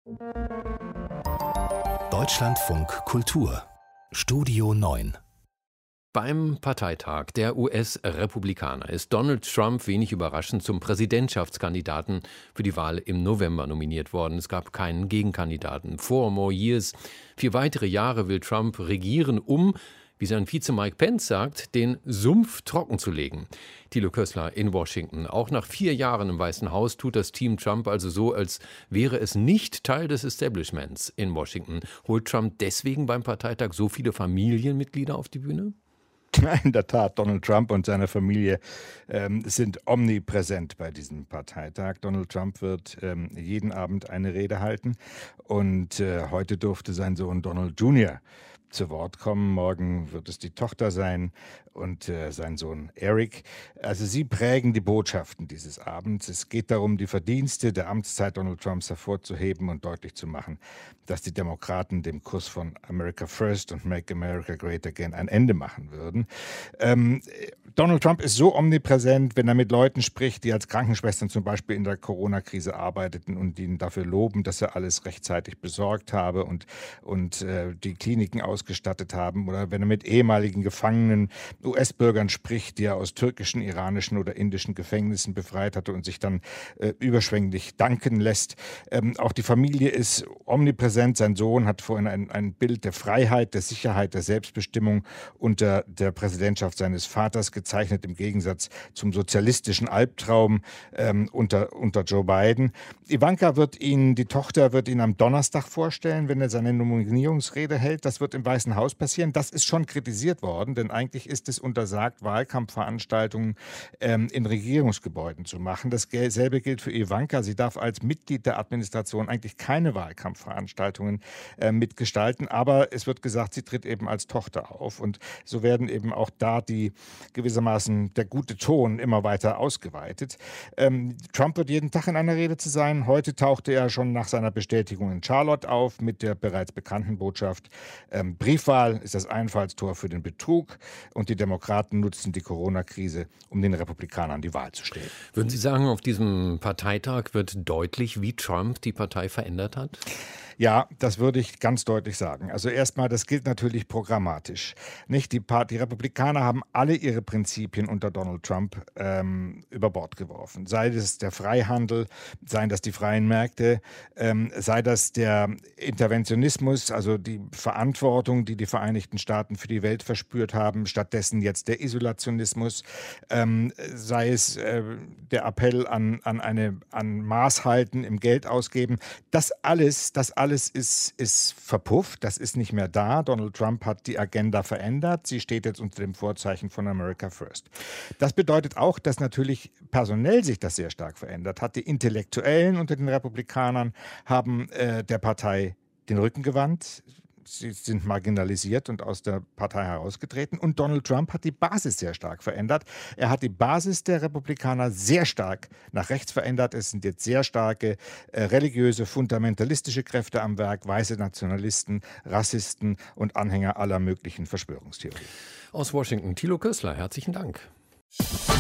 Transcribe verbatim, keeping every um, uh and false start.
Deutschlandfunk Kultur Studio neun. Beim Parteitag der U S-Republikaner ist Donald Trump wenig überraschend zum Präsidentschaftskandidaten für die Wahl im November nominiert worden. Es gab keinen Gegenkandidaten. Four more years. Vier weitere Jahre will Trump regieren, um, wie sein Vize Mike Pence sagt, den Sumpf trocken zu legen. Thilo Kössler in Washington. Auch nach vier Jahren im Weißen Haus tut das Team Trump also so, als wäre es nicht Teil des Establishments in Washington. Holt Trump deswegen beim Parteitag so viele Familienmitglieder auf die Bühne? In der Tat, Donald Trump und seine Familie ähm, sind omnipräsent bei diesem Parteitag. Donald Trump wird ähm, jeden Abend eine Rede halten und äh, heute durfte sein Sohn Donald Junior zu Wort kommen. Morgen wird es die Tochter sein und äh, sein Sohn Eric. Also sie prägen die Botschaften dieses Abends. Es geht darum, die Verdienste der Amtszeit Donald Trumps hervorzuheben und deutlich zu machen, dass die Demokraten dem Kurs von America First und Make America Great Again ein Ende machen würden. Ähm, Donald Trump ist so omnipräsent, wenn er mit Leuten spricht, die als Krankenschwestern zum Beispiel in der Corona-Krise arbeiteten und ihn dafür loben, dass er alles rechtzeitig besorgt habe und, und äh, die Kliniken ausgestattet haben. Oder wenn er mit ehemaligen Gefangenen, U S-Bürgern spricht, die er aus türkischen, iranischen oder indischen Gefängnissen befreit hatte und sich dann äh, überschwänglich danken lässt. Ähm, auch die Familie ist omnipräsent. Sein Sohn hat vorhin ein, ein Bild der Freiheit, der Sicherheit, der Selbstbestimmung unter der Präsidentschaft seines Vaters gezeichnet, im Gegensatz zum sozialistischen Albtraum ähm, unter, unter Joe Biden. Ivanka wird ihn, die Tochter wird ihn am Donnerstag vorstellen, wenn er seine Nominierungsrede hält. Das wird im Weißen Haus passieren. Das ist schon kritisiert worden, denn eigentlich ist es untersagt, Wahlkampfveranstaltungen ähm, in Regierungsgebäuden zu machen. Dasselbe gilt für Ivanka. Sie darf als Mitglied der Administration eigentlich keine Wahlkampfveranstaltungen äh, mitgestalten, aber es wird gesagt, sie tritt eben als Tochter auf und so werden eben auch da die gewissermaßen der gute Ton immer weiter ausgeweitet. Ähm, Trump wird jeden Tag in einer Rede zu sein. Heute tauchte er schon nach seiner Bestätigung in Charlotte auf mit der bereits bekannten Botschaft, ähm, Briefwahl ist das Einfallstor für den Betrug und die Demokraten nutzen die Corona-Krise, um den Republikanern die Wahl zu stehlen. Würden Sie sagen, auf diesem Parteitag wird deutlich, wie Trump die Partei verändert hat? Ja, das würde ich ganz deutlich sagen. Also erstmal, das gilt natürlich programmatisch. Nicht? Die, Part- die Republikaner haben alle ihre Prinzipien unter Donald Trump ähm, über Bord geworfen. Sei das der Freihandel, seien das die freien Märkte, ähm, sei das der Interventionismus, also die Verantwortung, die die Vereinigten Staaten für die Welt verspürt haben, stattdessen jetzt der Isolationismus, ähm, sei es äh, der Appell an, an, eine, an Maßhalten im Geld ausgeben. Das alles, das alles Alles ist, ist verpufft, das ist nicht mehr da. Donald Trump hat die Agenda verändert. Sie steht jetzt unter dem Vorzeichen von America First. Das bedeutet auch, dass natürlich personell sich das sehr stark verändert hat. Die Intellektuellen unter den Republikanern haben äh, der Partei den Rücken gewandt. Sie sind marginalisiert und aus der Partei herausgetreten. Und Donald Trump hat die Basis sehr stark verändert. Er hat die Basis der Republikaner sehr stark nach rechts verändert. Es sind jetzt sehr starke äh, religiöse, fundamentalistische Kräfte am Werk, weiße Nationalisten, Rassisten und Anhänger aller möglichen Verschwörungstheorien. Aus Washington, Thilo Kössler, herzlichen Dank.